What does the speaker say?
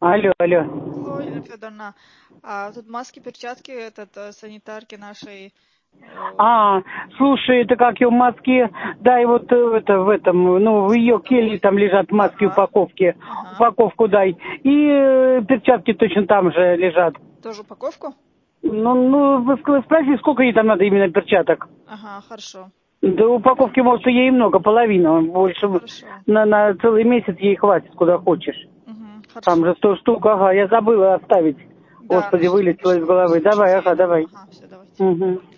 Алло, алло. Алло, Елена Федоровна, тут маски, перчатки, санитарки нашей. Слушай, это как ее маски, дай вот в этом, ну, в ее келье там лежат маски, Ага, упаковки, ага. упаковку дай. И перчатки точно там же лежат. Тоже упаковку? Вы спроси, сколько ей там надо именно перчаток. Ага, хорошо. Да упаковки, может, ей много, половина, больше Хорошо. на целый месяц ей хватит, куда хочешь. Угу, Там хорошо. же 100 штук, ага, я забыла оставить. Да, Господи, нашли, вылетело из хорошо. головы. Давай, Сейчас ага, заеду. давай. Ага, все, давайте. Угу.